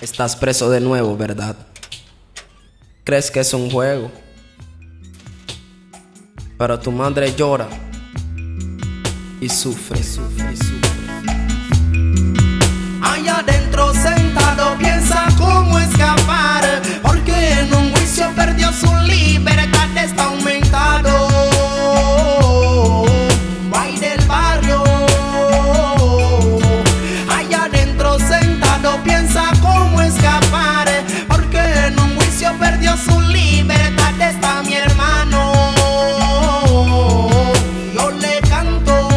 Estás preso de nuevo, ¿verdad? Crees que es un juego, pero tu madre llora y sufre, sufre, sufre. Allá adentro sentado piensa cómo escapar, porque en un juicio perdió su libertad, está aumentado. Ay, del barrio. Allá adentro sentado piensa cómo escapar, porque en un juicio perdió su libertad, está mi hermano. Yo le canto.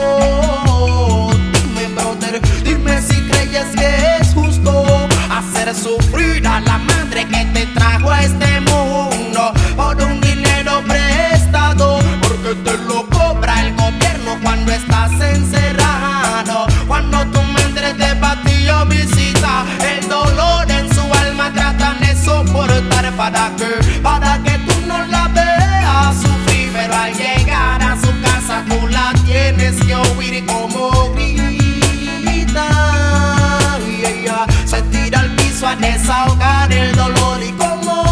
Dime, brother, dime si creyes que es justo hacer sufrir a la madre que te trajo a este mundo por un dinero prestado, porque te lo cobra el gobierno cuando estás encerrado. Cuando tu madre te batió visita, el dolor en su alma tratan de soportar para que tú no la veas sufrir, pero al llegar a su casa tú la tienes que oír como grita, y ella se tira al piso a desahogar el dolor y como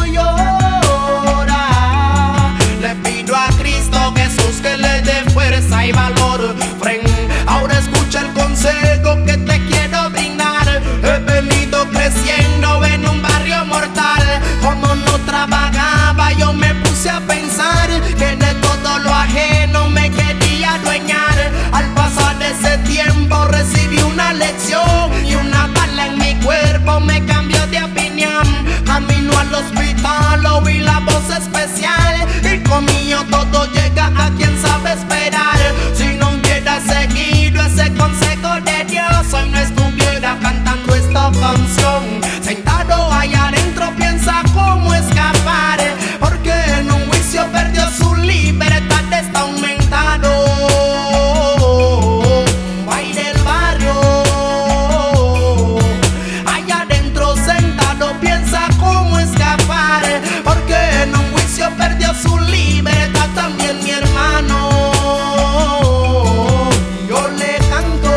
llora. Le pido a Cristo Jesús que le dé fuerza y valor. Ahora escucha el consejo que te quiero brindar. He venido creciendo en un barrio mortal. Como no trabajaba yo me puse a pensar que de todo lo ajeno me quería adueñar. Al pasar ese tiempo recibí una lección y una bala en mi cuerpo me cambió de opinión. Camino al hospital, oí la voz especial y conmigo todo llega a quien sabe esperar. Si no hubiera seguido ese consejo de Dios, hoy no estuviera cantando esta canción. Sentado allá adentro piensa cómo escapar, porque en un juicio perdió su libertad, está aumentado. Ay, del barrio. Allá adentro sentado piensa cómo escapar, porque en un juicio perdió su libertad, también mi hermano. Yo le canto.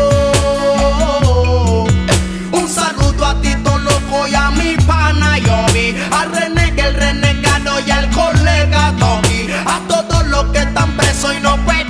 Un saludo a Tito Loco y a mi pana Yobi, a René el renegado y al colega Toby, a todos los que están presos y no pueden